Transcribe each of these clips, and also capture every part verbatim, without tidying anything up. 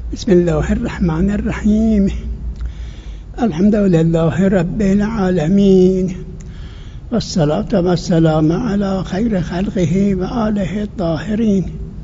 بسم الله الرحمن الرحیم. الحمد لله رب العالمین والصلاة والسلام على خیر خلقه و آله الطاهرین.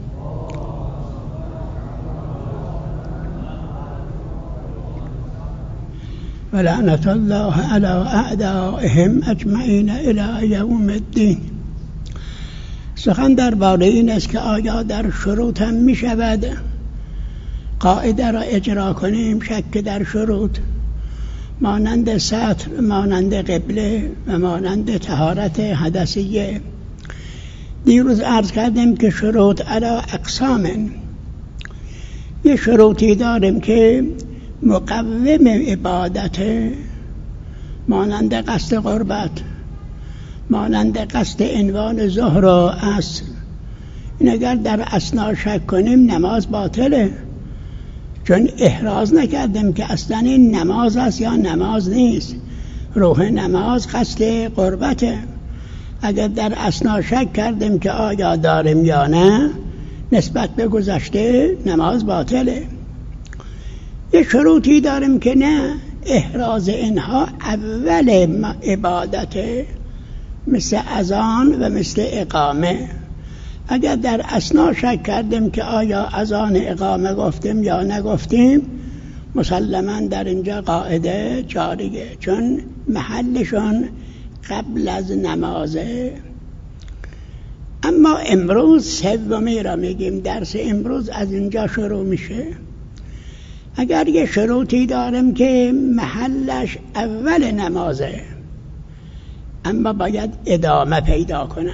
ولعنة الله على اعدائهم اجمعین الی یوم الدین. سخن درباره این است که آیا در شروط هم می شود قاعده را اجرا کنیم؟ شک در شروط مانند سطر، مانند قبله و مانند طهارت حدثیه. دیروز عرض کردیم که شروط علی اقسام. یه شروطی داریم که مقوم عبادت، مانند قصد قربت، مانند قصد عنوان ظهر و عصر. این اگر در اثنا شک کنیم نماز باطله، چون احراز نکردیم که اصلا این نماز است یا نماز نیست. روح نماز قصد قربته. اگر در اثنا شک کردیم که آیا داریم یا نه نسبت به گذشته، نماز باطله. یه شروطی داریم که نه، احراز اینها اول عبادته، مثل اذان و مثل اقامه. اگر در اثنا شک کردیم که آیا اذان اقامه گفتیم یا نگفتیم، مسلماً در اینجا قاعده جاریه، چون محلشون قبل از نمازه. اما امروز سومی را میگیم، درس امروز از اینجا شروع میشه. اگر یه شروطی داریم که محلش اول نمازه اما باید ادامه پیدا کند،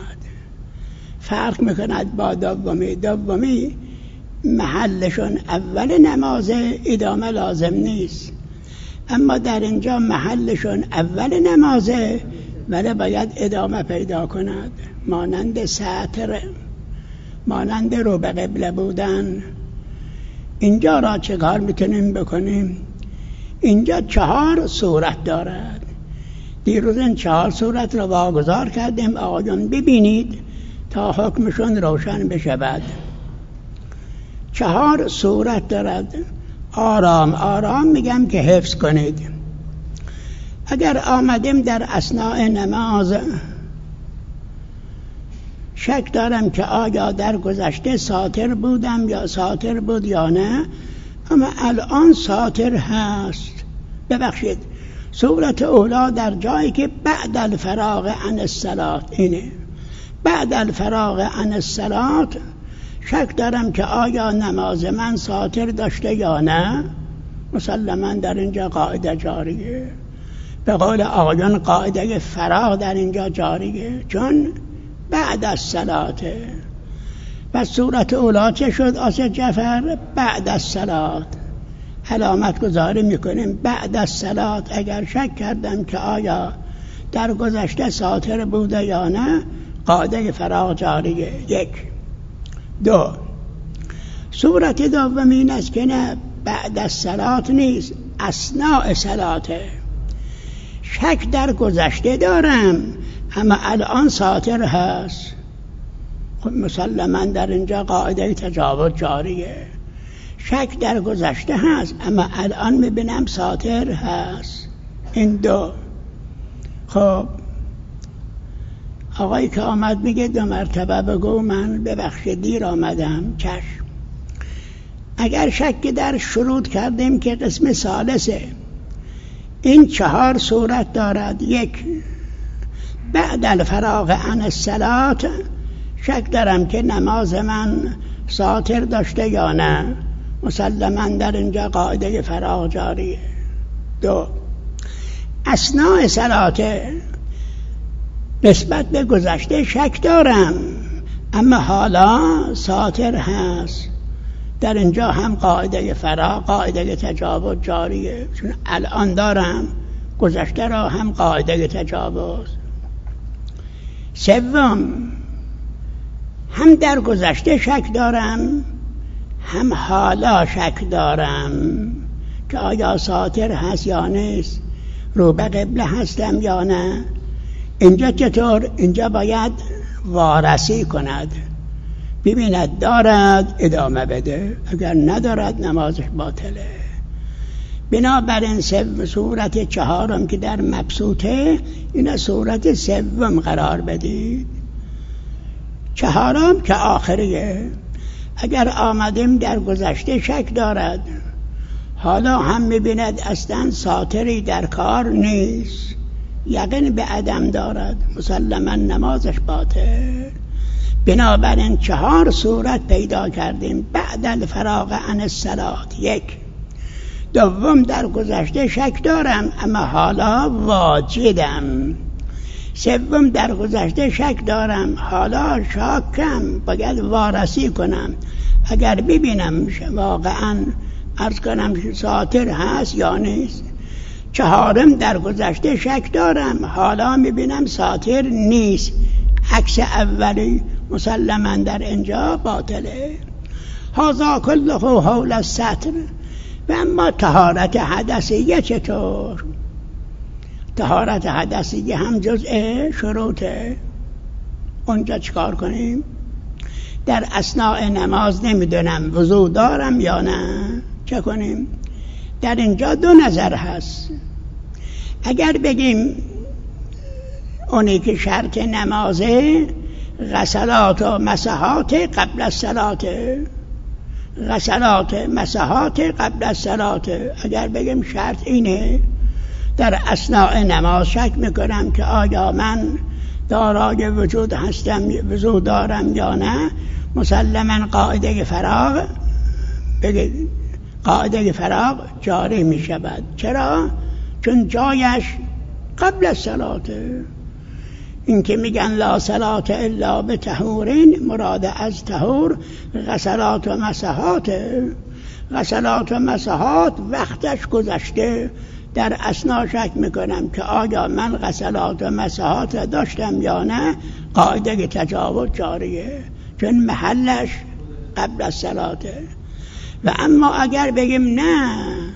فرق میکند با دومی. دومی محلشون اول نمازه، ادامه لازم نیست. اما در اینجا محلشون اول نمازه ولی باید ادامه پیدا کند، مانند سطر، مانند رو به قبله بودن. اینجا را چه کار میتونیم بکنیم؟ اینجا چهار صورت دارد. دیروز این چهار صورت را واگذار کردیم آقایان ببینید تا حکمشون روشن بشود. چهار صورت دارد. آرام آرام میگم که حفظ کنید. اگر آمدیم در اثناء نماز شک دارم که آیا در گذشته ساتر بودم یا ساتر بود یا نه، اما الان ساتر هست. ببخشید، صورت اولا در جایی که بعد الفراغ عن الصلاة، اینه بعد الفراغ عن الصلاة شک دارم که آیا نماز من ساتر داشته یا نه، مسلماً در اینجا قاعده جاریه. به قول آقایان قاعده فراغ در اینجا جاریه، چون بعد از صلاته. و صورت اولا چه شد آسد جعفر؟ بعد از صلات. علامت گذاری میکنیم بعد از صلات. اگر شک کردم که آیا در گذشته ساتر بوده یا نه، قاعده فراغ جاریه. یک. دو، صورت دوم این است که نه، بعد از صلات نیست، اثناء صلاته. شک در گذشته دارم اما الان ساتر هست، خب مسلماً در اینجا قاعده تجاوز جاریه. شک در گذشته هست اما الان میبینم ساتر هست. این دو. خب آقایی که آمد میگه دو مرتبه بگو، من ببخشید دیر آمدم. چشم. اگر شک در شروط کردیم که قسم ثالثه، این چهار صورت دارد. یک، بعد الفراغ عن الصلاة شک دارم که نماز من ساتر داشته یا نه، مسلماً در اینجا قاعده فراغ جاریه. دو، اثناء صلاته نسبت به گذشته شک دارم اما حالا ساتر هست، در اینجا هم قاعده فراغ، قاعده تجاوز جاریه، چون الان دارم گذشته را هم قاعده تجاوز. سوم، هم در گذشته شک دارم هم حالا شک دارم که آیا ساتر هست یا نیست، رو به قبله هستم یا نه. اینجا چطور؟ اینجا باید وارسی کند، ببیند دارد ادامه بده، اگر ندارد نمازش باطله. بنابراین صورت چهارم که در مبسوطه، این صورت سوم قرار بدید. چهارم که آخریه، اگر آمدیم در گذشته شک دارد، حالا هم می‌بیند اصلا ساتری در کار نیست، یقین به عدم دارد، مسلما نمازش باطل. بنابراین چهار صورت پیدا کردیم بعد الفراغ عن الصلاة. یک، دوم در گذشته شک دارم اما حالا واجدم. سوم در گذشته شک دارم حالا شاکم، باید وارسی کنم، اگر ببینم واقعا عرض کنم ساتر هست یا نیست. چهارم در گذشته شک دارم حالا میبینم ساتر نیست، عکس اولی، مسلما در اینجا باطله. هذا كله حول الستر. و اما طهارت حدثیه چطور؟ طهارت حدثیه هم جزء شروطه. اونجا چکار کنیم؟ در اثناء نماز نمیدونم وضو دارم یا نه، چه کنیم؟ در اینجا دو نظر هست. اگر بگیم اونی که شرط نمازه غسلات و مسحات قبل الصلاة، غسلات مسحات قبل الصلاة، اگر بگیم شرط اینه، در اثناء نماز شک میکنم که آیا من دارای وجود هستم، وضو دارم یا نه، مسلما قاعده فراغ بگید قاعده فراغ جاری می شود. چرا؟ چون جایش قبل الصلاة. این که میگن لا صلاة الا بطهورین، مراد از طهور غسلات و مسحات. غسلات و مسحات وقتش گذشته، در اثنا شک میکنم که آیا من غسلات و مسحات داشتم یا نه، قاعده تجاوز جاریه، چون محلش قبل الصلاة. و اما اگر بگیم نه،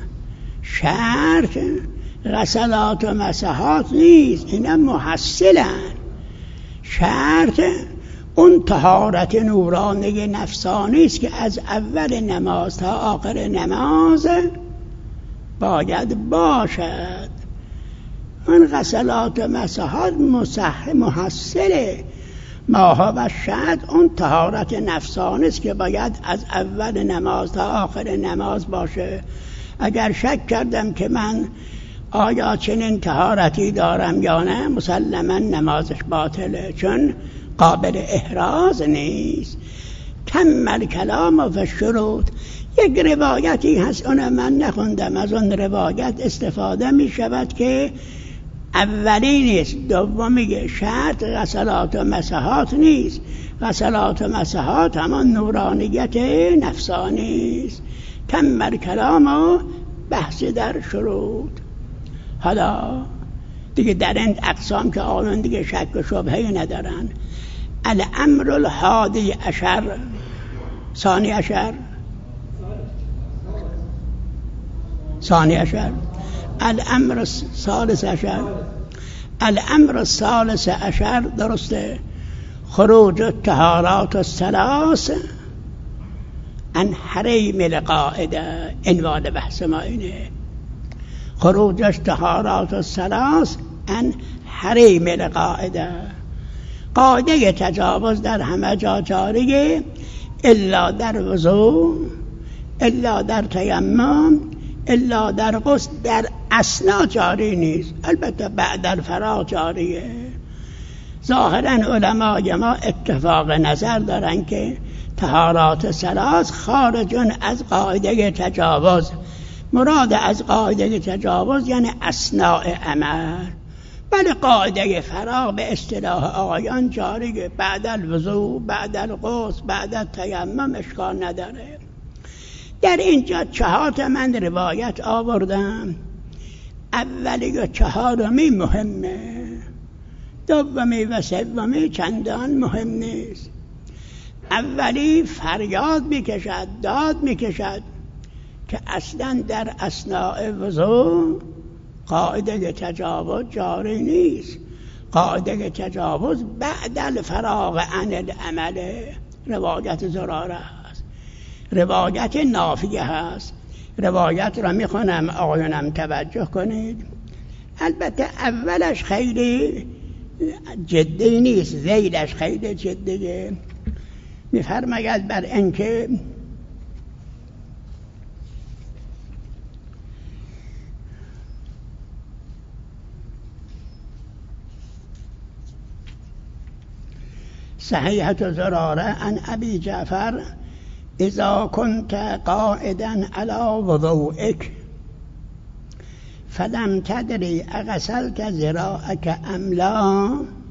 شرط غسلات و مسحات نیست، اینا محصلن، شرط اون طهارت نورانی نفسانی است که از اول نماز تا آخر نماز باید باشد. اون غسلات و مسحات محصله، ماها و شد اون طهارت نفسانی است که باید از اول نماز تا آخر نماز باشه. اگر شک کردم که من آیا چنین طهارتی دارم یا نه، مسلما نمازش باطله، چون قابل احراز نیست. کمل کلام و شروط. یک روایتی هست، اون من نخوندم، از اون روایت استفاده می شود که اولی نیست، دومی شرط غسلات و مسحات نیست. غسلات و مسحات همان نورانیت نفسانی است. کمل کلام و بحث در شروط. حالا دیگه در این اقسام که آنون دیگه شک و شبهه ندارن. الامر الحادی عشر، ثانی عشر ثانی عشر الامر الثالث عشر الامر الثالث عشر درسته، خروج الطهارات الثلاث عن حریم القاعده. عنوان بحث ما اینه، خروج الطهارات الثلاث عن حریم القاعده. قاعده تجاوز در همه جا جاریه، الا در وضو، الا در تیمم، الا در غسل، در اثنا جاری نیست. البته بعد الفراغ جاریه. ظاهرا علمای ما اتفاق نظر دارن که طهارات ثلاث خارجون از قاعده تجاوز. مراد از قاعده تجاوز یعنی اثناء عمل. بله قاعده فراغ به اصطلاح آقایان جاریه، بعد الوضو، بعد الغسل، بعد التیمم، اشکال نداره. در اینجا چهار تا من روایت آوردم. اولی و چهارمی مهمه، دومی و سومی چندان مهم نیست. اولی فریاد میکشد، داد میکشد که اصلا در اثناء وضو قاعده تجاوز جاری نیست. قاعده تجاوز بعد الفراغ عن العمل. روایت زراره هست، روایت نافیه هست. روایت را میخونم آقایانم توجه کنید. البته اولش خیلی جدی نیست، ذیلش خیلی جدیه. میفرماید بر اینکه صحیحة زراره عن ابی جعفر اذا كنت قائدا على وضوئك فلم تدری اغسلت ذراعك ام لا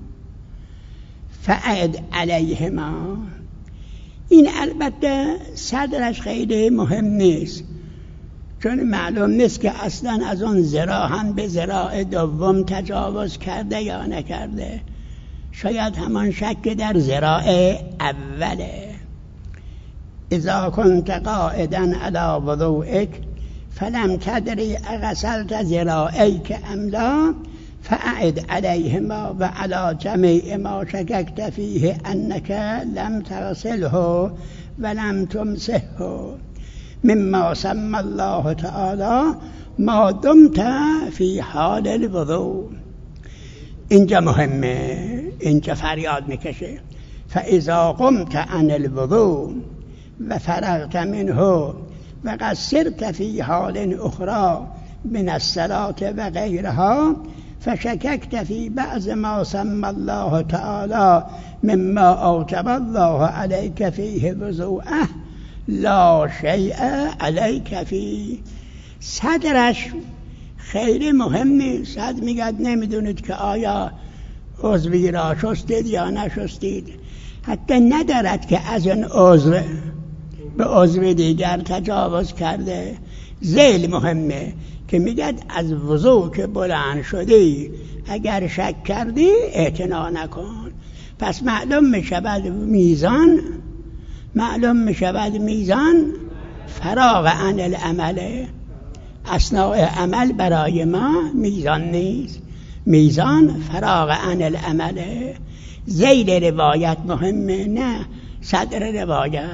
فاعد علیهما. این البته صدرش خیلی مهم نیست، چون معلوم نیست که اصلا از اون ذراع هم به ذراع دوم تجاوز کرده یا نکرده. شاید همان شک در ذراع اوله. اذا كنت قائدا على وضوئك فلم تدری اغسلت ذراعیک ام لا فاعد علیهما و علی جمیع ما شککت فیه انک لم تغسله ولم تمسحه مما سمى الله تعالی ما دمت فی حال الوضوء. اینجا مهمه، اینجا فریاد میکشه. فاذا قمت عن الوضوء و فرغت منه و قصرت فی حال اخرى من الصلاة و غیرها فشککت فی بعض ما سمى الله تعالی مما اوجب الله علیک فیه وضوءه لا شیء علیک فی. صدرش خیلی مهم نیست. صد میگد نمیدونید که آیا عضوی را شستید یا نشستید، حتی ندارد که از این عضو به عضو دیگر تجاوز کرده. ذیل مهمه که میگد از وضو که بلند شدی اگر شک کردی اعتنا نکن. پس معلوم میشود میزان معلوم میشود میزان فراغ عن العمل. اثناء عمل برای ما میزان نیست، میزان فراغ عن العمل. ذیل روایت مهمه، نه صدر روایت.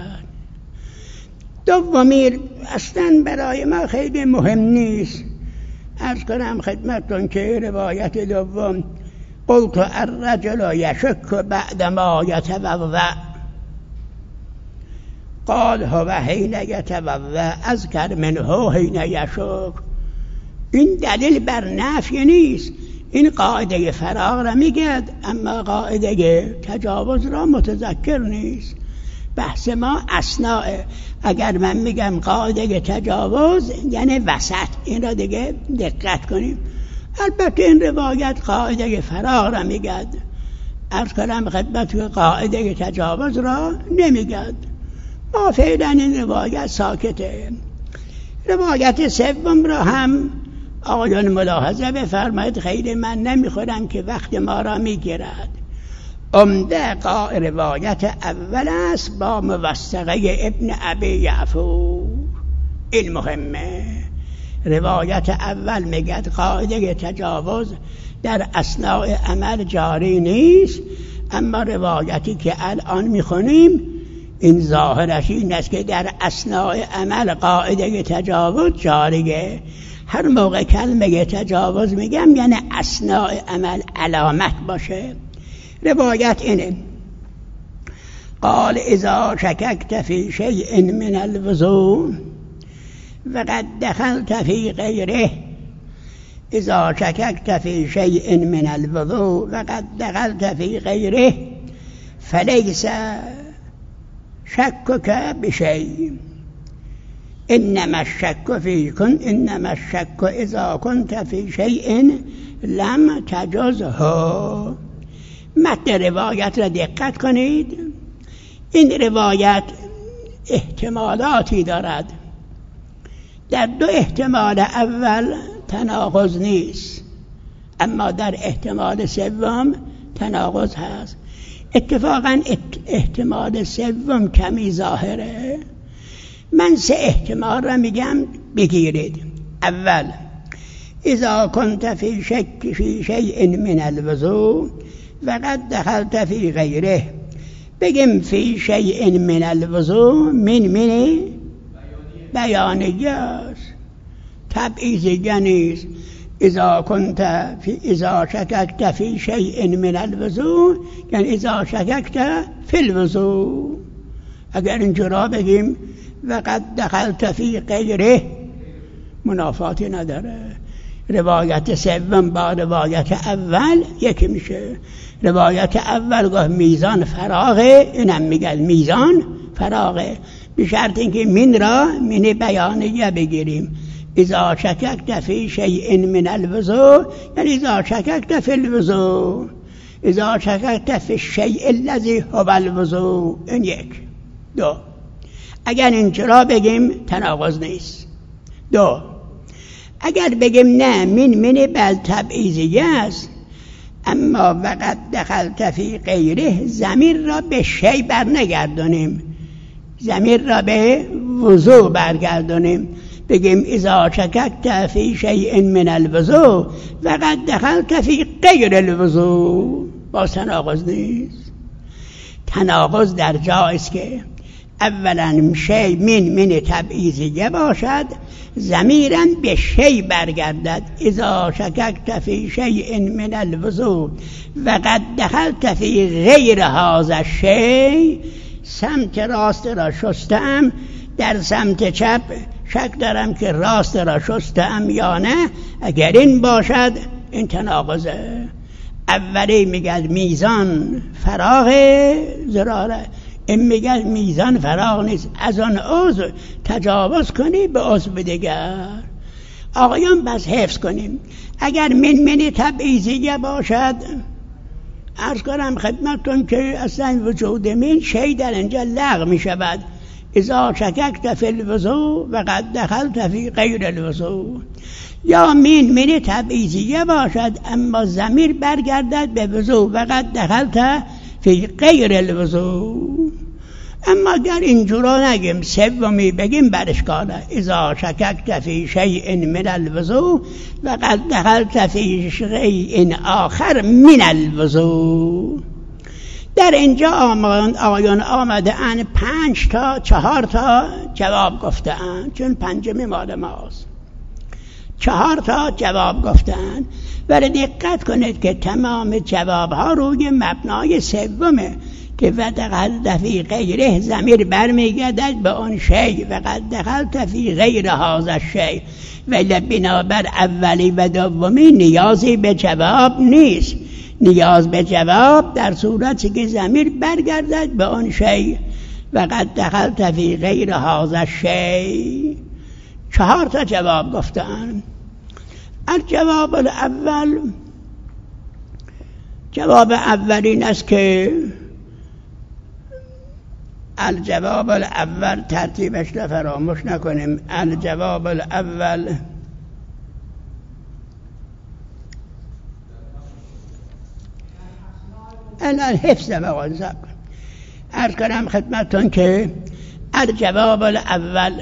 دومی اصلا برای ما خیلی مهم نیست. عرض کنم خدمتتون که روایت دوم قلت الرجل یشک بعد ما یتوضأ قال هو حین یتوضأ اذکر منه حین یشک. این دلیل بر نفی نیست، این قاعده فراغ را میگد، اما قاعده تجاوز را متذکر نیست. بحث ما اثناء. اگر من میگم قاعده تجاوز یعنی وسط، این را دیگه دقت کنیم. البته این روایت قاعده فراغ را میگد. عرض کنم خدمت که قاعده تجاوز را نمیگد. ما فعلا این روایت ساکته. روایت سوم را هم آقایان ملاحظه بفرمایید، خیلی من نمیخورم که وقت ما را میگیرد. عمده قا روایت اول است با موثقه ابن ابی یعفور. این مهمه. روایت اول میگد قاعده تجاوز در اثناء عمل جاری نیست، اما روایتی که الان میخونیم این ظاهرش این است که در اثناء عمل قاعده تجاوز جاریه. هر موقع کلمه تجاوز میگم یعنی اثناء عمل علامت باشه. روایت اینه قال اذا شککت فی شیء من الوضوء وقد دخلت فی غیره. اذا شککت فی شیء من الوضوء وقد دخلت فی غیره فلیس شکک بشیء انما الشک فی کن انما الشک اذا كنت فی شیء لم تجزه. متن روایت را دقت کنید. این روایت احتمالاتی دارد. در دو احتمال اول تناقض نیست، اما در احتمال سوم تناقض هست. اتفاقا احتمال سوم کمی ظاهره. من سه احتمال را میگم بگیرید. اول اذا كنت فی شک فی شیء من الوضوء وقد دخلت فی غیره بگیم فی شیء من الوضوء من من بیانیه است، تبعیضیه نیست. اذا کنت فی اذا شککت فی شیء من الوضوء یعنی اذا شککت فی الوضوء. اگر اینجورا بگیم وقد دخلت فی غیره منافاتی نداره. روایت سوم با روایت اول یکی میشه. روایت اول گفت میزان فراغه، اینم میگه میزان فراغه، به شرط اینکه من را من بیانیه بگیریم. اذا شککت فی شیء من الوضوء یعنی اذا شککت فی الوضوء، اذا شککت فی الشیء الذی هو الوضوء. این یک. دو، اگر اینجورا بگیم تناقض نیست. دو، اگر بگیم نه من من بل تبعیضیه است، اما وقد دخلت فی غیره ضمیر را به شی برنگردانیم، ضمیر را به وضوء برگردانیم. بگیم اذا شککت فی شیء من الوضوء وقد دخلت فی غیر الوضوء، باز تناقض نیست. تناقض در جایست که اولا شی من من تبعیضیه باشد، ضمیرا به شی برگردد. اذا شککت فی شیء من الوضوء وقد دخلت فی غیر هذا الشیء، سمت راست را شستم، در سمت چپ شک دارم که راست را شستم یا نه. اگر این باشد این تناقضه. اولی میگه میزان فراغ زراره، این میگه میزان فراغ نیست، از آن عضو تجاوز کنی به عضو دیگر. آقایان بس حفظ کنیم. اگر من من تبعیضیه باشد، عرض کنم خدمتتون که اصلا وجود من شی در اینجا لغو می شود. اذا شککت فی الوضوء وقد دخلت فی غیر الوضوء. یا من من تبعیضیه باشد اما ضمیر برگردد به وضوء وقد دخلت فی غیر الوضوء. اما اگر اینجورا نگیم، سومی بگیم برشکاله. اذا شککت فی شیء من الوضوء وقد دخلت فی شیء آخر من الوضوء. در اینجا آقایان آمده ان پنج تا چهار تا جواب گفتن، چون پنجمی مال ماست. چهار تا جواب گفتن، ولی دقت کنید که تمام جواب ها روی مبنای سومه که وقد فی غیره ضمیر برمیگردد به آن شی، وقد دخلت فی غیر هذا الشی. ولی بنابر اولی و دومی نیازی به جواب نیست. نیاز به جواب در صورتی که ضمیر برگردد به آن شی، وقد دخلت فی غیر هذا الشی. چهار تا جواب گفتن. الجواب الاول، جواب اولین است که الجواب الاول ترتیبش را فراموش نکنیم. الجواب الاول الان حفظ مقایسه کن. عرض کنم خدمتتون که الجواب الاول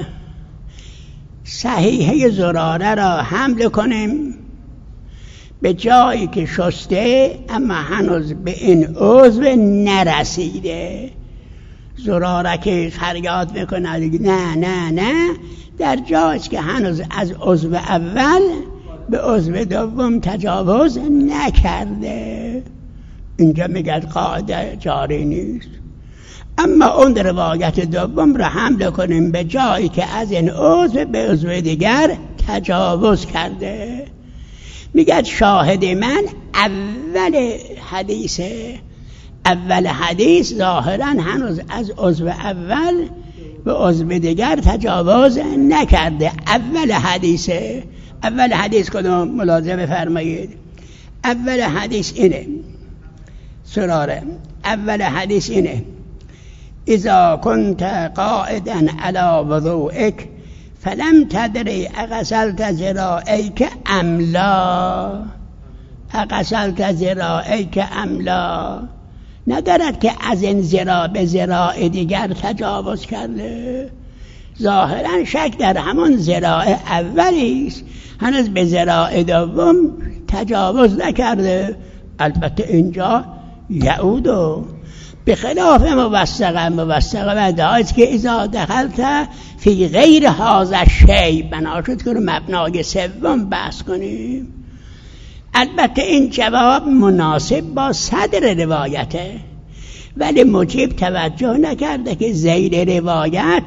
صحیحه زراره را حمل کنیم به جایی که شسته اما هنوز به این عضو نرسیده. زراره که فریاد میکنه نه نه نه، در جایی که هنوز از عضو اول به عضو دوم تجاوز نکرده، اینجا میگه قاعده جاری نیست. اما اون روایت دوم را حمل کنیم به جایی که از این عضو به عضو دیگر تجاوز کرده. میگه شاهد من اول حدیثه. اول حدیث ظاهرا هنوز از عضو اول به عضو دیگر تجاوز نکرده. اول حدیثه. اول حدیث کدوم؟ ملاحظه بفرمایید. اول حدیث اینه سراره. اول حدیث اینه اذا كنت قائدا على وضوئك فلم تدري اغسلت ذراعيك ام لا، اغسلت ذراعيك ام لا. ندارد که از این ذراع به ذراع دیگر تجاوز کرده. ظاهرا شک در همان ذراع اولی است، هنوز به ذراع دوم تجاوز نکرده. البته اینجا یعودو به خلاف موثقه موثقه و دعایت که اذا دخلت فی غیر هذا الشیء، بنا شد که رو مبنای سوم بحث کنیم. البته این جواب مناسب با صدر روایته، ولی مجیب توجه نکرده که زید روایت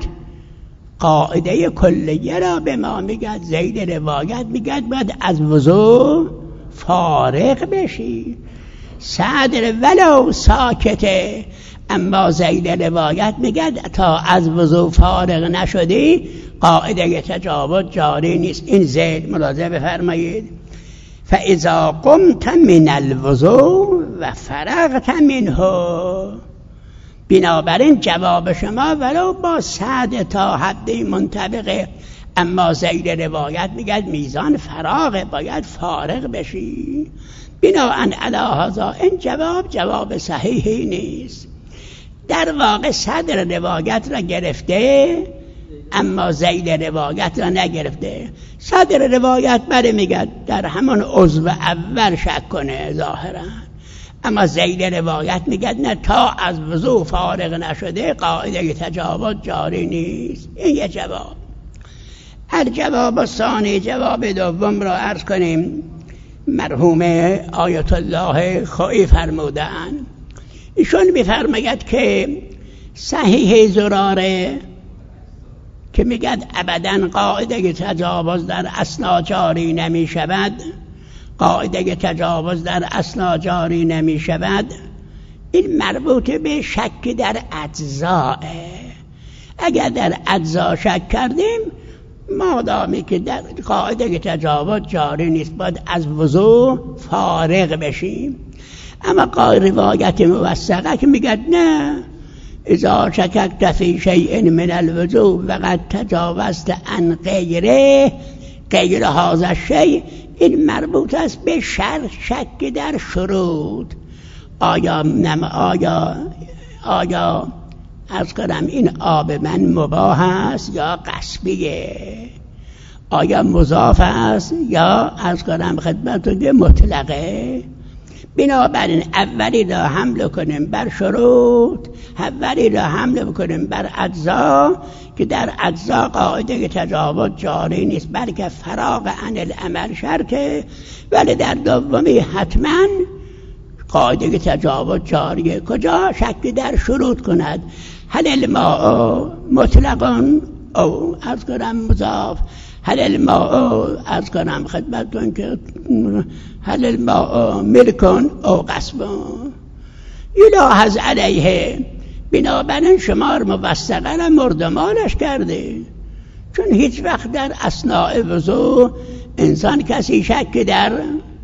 قاعده کلیه را به ما میگد. زید روایت میگد باید از وضو فارغ بشی. صدر ولو ساکته، اما زید روایت میگد تا از وضو فارغ نشدی قاعده تجاوز جاری نیست. این زید ملاحظه بفرمایید. فاذا قمت من الوضو و فرغت منه، بنابراین جواب شما ولو با صد تا حدی منطبقه، اما زید روایت میگه میزان فراغ باید فارغ بشی. بناهن علی هذا این جواب جواب صحیحی نیست. در واقع صدر روایت را گرفته اما زید روایت را نگرفته. صدر روایت بره میگه در همان عضو اول شک کنه ظاهرا، اما زید روایت میگه نه تا از وضو فارغ نشده قاعده تجاوز جاری نیست. این یه جواب. هر جواب ثانی، جواب دوم را عرض کنیم. مرحوم آیت الله خویی فرمودن، ایشون میفرماید که صحیح زراره که میگد ابداً قاعده تجاوز در اثنا جاری نمی شود، قاعده تجاوز در اثنا جاری نمی شود، این مربوط به شک در اجزاء. اگر در اجزا شک کردیم مادامی که در قاعده تجاوز جاری نیست باید از وضو فارغ بشیم. اما قال روایت موثقه که میگه نه، اذا شککت فی شیء من الوضو وقد تجاوزت عن غیره غیر هذا الشیء، این مربوط است به شرط شک در شروط. آیا نم آیا آیا از کنم این آب من مباح است یا غصبیه، آیا مضاف است یا از کنم خدمتتون مطلقه. بنابراین اولی را حمل کنیم بر شروط، اولی را حمل بکنیم بر اجزا که در اجزا قاعده تجاوز جاری نیست بلکه فراغ عن العمل شرطه، ولی در دومی حتما قاعده تجاوز جاریه. کجا؟ شک در شروط کند. هل الماء مطلقاً او از کنم مضاف، هل الماء از کنم خدمتتون که هل الماء ملکن او غصبون یلاحظ علیه. بنابراین شمار موثقه را مردمانش کرده، چون هیچ وقت در اثناء وضو انسان کسی شک در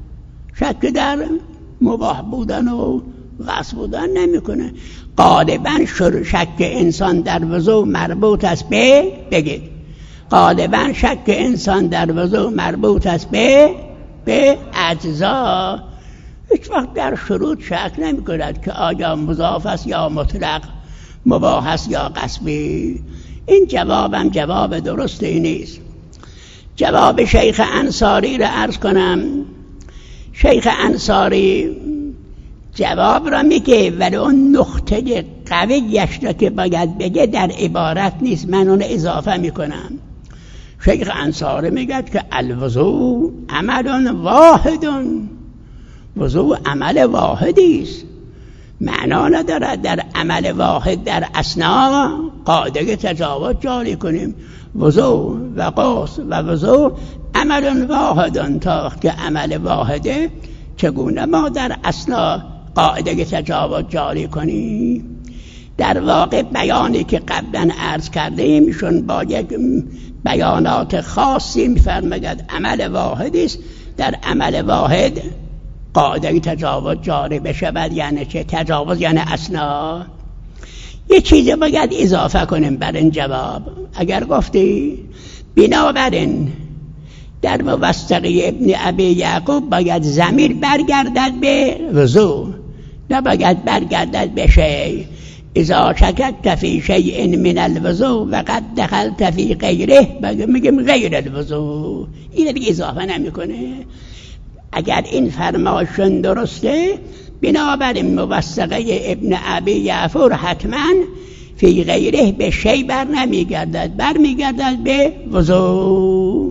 شک در مباح بودن و غصب بودن نمیکنه. غالبا شک انسان در وضو مربوط است به بگید غالبا شک انسان در وضو مربوط است به به اجزا. هیچ وقت در شروط شک نمی کند که آیا مضاف است یا مطلق، مباح است یا غصبی. این جوابم جواب درستی نیست. جواب شیخ انصاری را عرض کنم. شیخ انصاری جواب را میگه ولی اون نقطه قویش را که باید بگه در عبارت نیست، من اون اضافه میکنم. شیخ انصاری میگه که الوضو عمل واحد، وضو عمل واحدی است، معنا ندارد در عمل واحد در اثنا قاعده تجاوز جاری کنیم. وضو و غسل و وضو عمل واحد، تا وقتی عمل واحده چگونه ما در اثنا قاعده تجاوز جاری کنیم؟ در واقع بیانی که قبلا عرض کردیم ایشون با یک بیانات خاصی می‌فرماید عمل واحدی است، در عمل واحد قاعده تجاوز جاری بشود. یعنی چه تجاوز؟ یعنی اثنا. یه چیزی باید اضافه کنیم بر این جواب. اگر گفتی بنابراین در موثقه ابن ابی یعقوب باید ضمیر برگردد به وضو، نباید برگردد به شیء. اذا شککت فی شیء من الوضو و قد دخلت فی غیره، میگیم غیر الوضو، این دیگه اضافه نمیکنه. اگر این فرمایشون درسته بنابراین موثقه ابن ابی یعفور حتما فی غیره به شی بر نمیگردد، بر میگردد به وضو.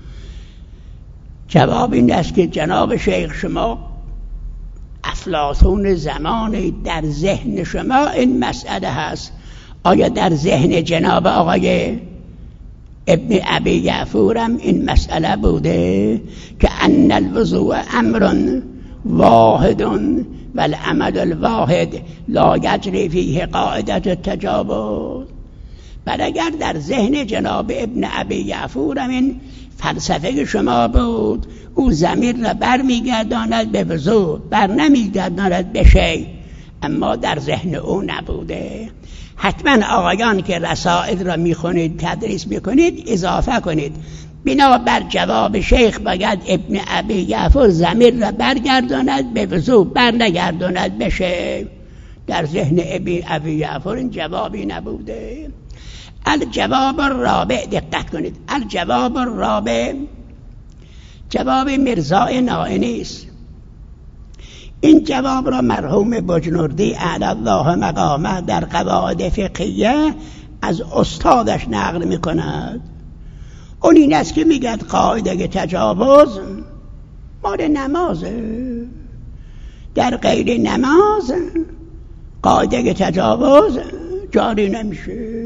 جواب این است که جناب شیخ شما افلاطون زمانی در ذهن شما این مسئله هست. آیا در ذهن جناب آقای ابن ابی یعفور هم این مسئله بوده که ان الوضوء امر واحد والعمل الواحد لا یجری فیه قاعده التجاوز؟ بل اگر در ذهن جناب ابن ابی یعفور هم این فلسفه شما بود، او ضمیر را بر میگرداند به وضو، بر نمیگرداند به شی، اما در ذهن او نبوده. حتما آقایان که رسائل را میخونید تدریس میکنید اضافه کنید بنابر جواب شیخ باید ابن ابی یعفور ضمیر را برگرداند به وضو، بر نگرداند به شی. در ذهن ابن ابی یعفور این جوابی نبوده. الجواب الرابع، دقت کنید، الجواب الرابع جواب مرزای نائینی است. این جواب را مرحوم بجنوردی اعلی الله مقامه در قواعد فقهیه از استادش نقل میکند. اون این است که میگد قاعده تجاوز مال نمازه، در غیر نماز قاعده تجاوز جاری نمیشه.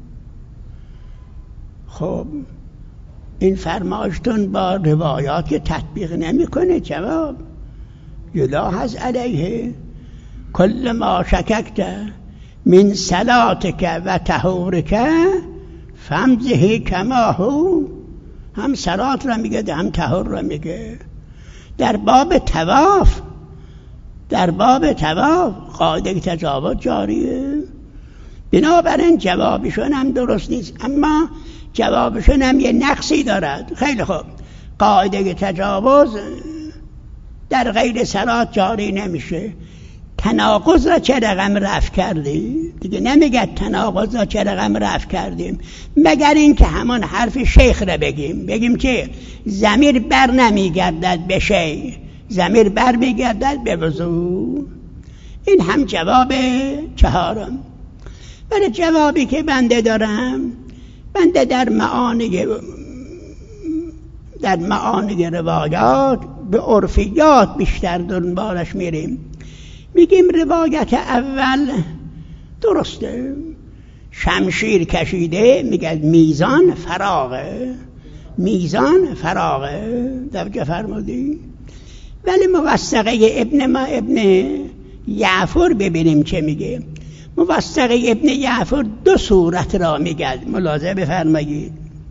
خب این فرمایشتون با روایات که تطبیق نمیکنه. جواب یلاحظ علیه کل ما شککت من صلاتک و طهورک فامضه کما هو. هم صلات را میگه هم طهور را میگه. در باب طواف در باب طواف قاعده تجاوز جاریه. بنابراین جوابشون هم درست نیست، اما جوابشون هم یه نقصی دارد. خیلی خوب، قاعده تجاوز در غیر صلات جاری نمیشه. تناقض را چه رقم رفع کردی؟ دیگه نمیگه تناقض را چه رقم رفع کردیم، مگر این که همان حرف شیخ را بگیم بگیم که ضمیر بر نمیگردد به شی، ضمیر بر میگردد به وضو. این هم جواب چهارم. ولی جوابی که بنده دارم، بنده در معانی در معانی روایات به عرفیات بیشتر دنبالش میریم. میگیم روایت اول درسته، شمشیر کشیده، میگه میزان فراغه، میزان فراغه، توجه فرمودی؟ ولی موثقه ابن ما ابن یعفور ببینیم چه میگه. موثقه ابن یعفور دو صورت را میگه، ملاحظه بفرمایید.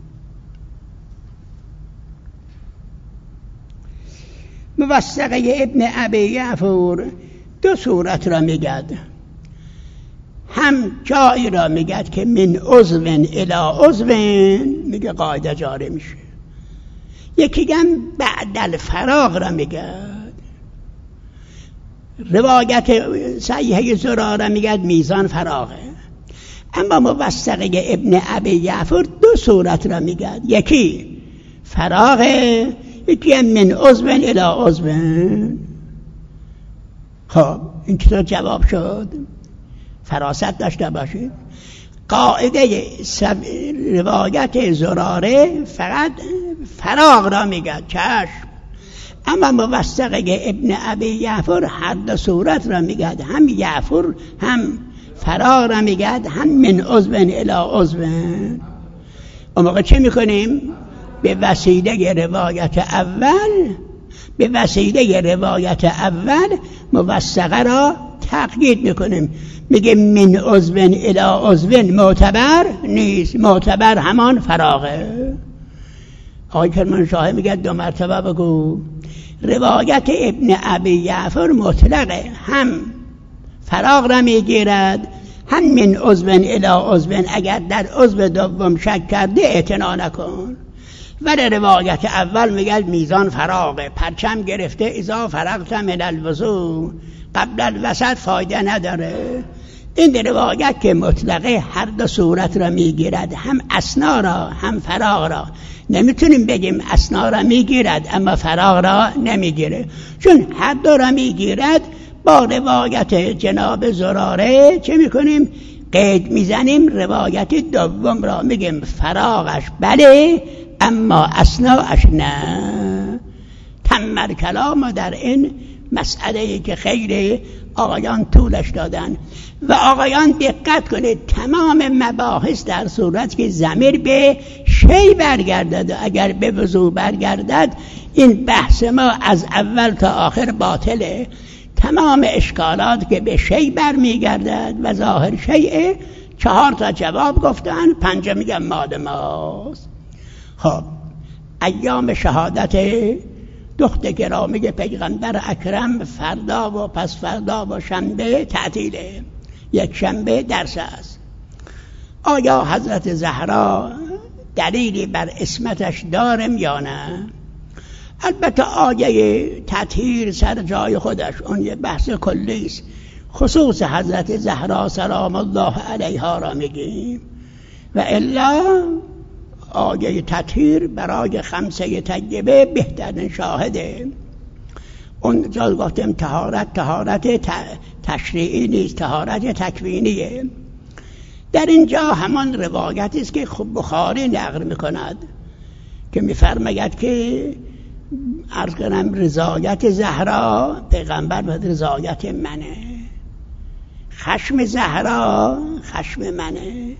موثقه ابن ابی یعفور دو صورت را میگد. هم جایی را میگد که من عضو الی عضو میگه قاعده جاری میشه، یکی هم بعد الفراغ را میگد. روایت صحیحه زراره را میگد میزان فراغه. اما موثقه ابن ابی یعفور دو صورت را میگد، یکی فراغه، یکی هم من عضو الی عضو. خب این چطور جواب شد؟ فراست داشته باشید. قاعده روایت زراره فقط فراغ را میگه، چشم. اما موثقه ابن ابی یعفور هر دو صورت را میگه، هم یعفور هم فراغ را میگه، هم من عضو الی عضو. اون موقع چه میکنیم؟ به وسیله روایت اول به وسیله روایت اول موثقه را تقیید میکنیم، میگه من عضو الی عضو معتبر نیست، معتبر همان فراغه. آقای کرمانشاه میگه دو مرتبه بگو. روایت ابن ابی یعفور مطلقه، هم فراغ را میگیرد هم من عضو الی عضو. اگر در عضو دوم شک کرده اعتنا نکن. ولی روایت اول میگه میزان فراغه، پرچم گرفته اذا فرغت من الوضو، قبل الوسط فایده نداره. این روایت که مطلقه هر دو صورت را میگیرد، هم اسنا را هم فراغ را. نمیتونیم بگیم اسنا را میگیرد اما فراغ را نمیگیره، چون هر دو را میگیرد با روایت جناب زراره چه میکنیم؟ قید میزنیم، روایت دوم را میگیم فراغش بله اما اثناءش نه. تمر کلام در این مسئله که خیلی آقایان طولش دادن. و آقایان دقت کنید تمام مباحث در صورت که ضمیر به شی برگردد و اگر به وضوع برگردد این بحث ما از اول تا آخر باطله. تمام اشکالات که به شی برمیگردد و ظاهر شیء چهار تا جواب گفتن، پنجم میگم مال ماست. خب ایام شهادت دختر گرامی پیغمبر اکرم فردا و پس فردا و شنبه تعطیله، یک شنبه درس است. آیا حضرت زهرا دلیلی بر اسمتش دارم یا نه؟ البته آیه تطهیر سر جای خودش، اون یه بحث کلی است. خصوص حضرت زهرا سلام الله علیها را میگیم و الا آیه تطهیر برای خمسه طیبه بهترین شاهده. اون جا گفتم طهارت طهارت تشریعی نیست، طهارت تکوینیه. در اینجا همان روایتی است که خب بخاری نقل میکند که میفرماید که عرض کنم رضایت زهرا پیغمبر و رضایت منه، خشم زهرا خشم منه.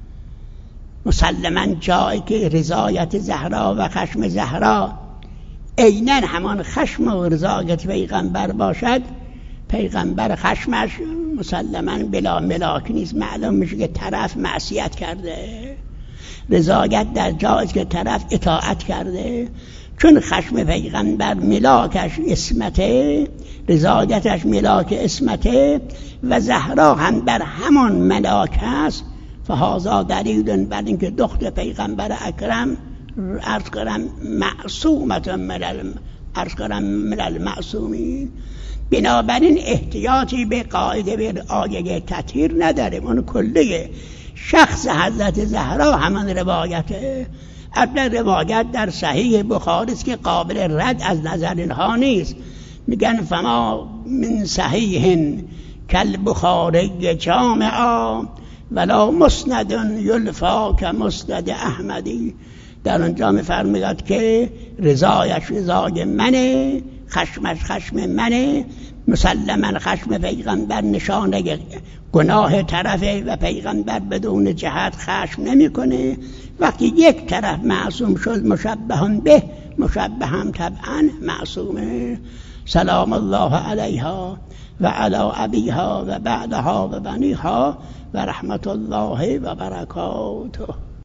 مسلماً جایی که رضایت زهرا و خشم زهرا عیناً همان خشم و رضایت پیغمبر باشد، پیغمبر خشمش مسلماً بلا ملاک نیست، معلوم میشه که طرف معصیت کرده. رضایت در جایی که طرف اطاعت کرده، چون خشم پیغمبر ملاکش اسمته، رضایتش ملاک اسمته و زهرا هم بر همان ملاک است. فهذا دلیل بر اینکه دختر پیغمبر اکرم عرض کنم معصومت من عرض کنم من المعصومین. بنابراین احتیاطی به قاعده به آیه تطهیر نداریم، اون کلیه. شخص حضرت زهرا همان روایته. اصلا روایت در صحیح بخاری است که قابل رد از نظر اینها نیست. میگن فما من صحیح کل بخاری جامعا ولا مسند یلفا که مسند احمدی. در اونجا میفرماید که رضایش رضای منه، خشمش خشم منه. مسلما خشم پیغمبر نشانه گناه طرفه و پیغمبر بدون جهت خشم نمیکنه. وقتی یک طرف معصوم شد مشبهان به، مشبه هم طبعا معصومه. سلام الله علیها و علی ابیها و بعدها و بنیها و رحمت الله و برکاته.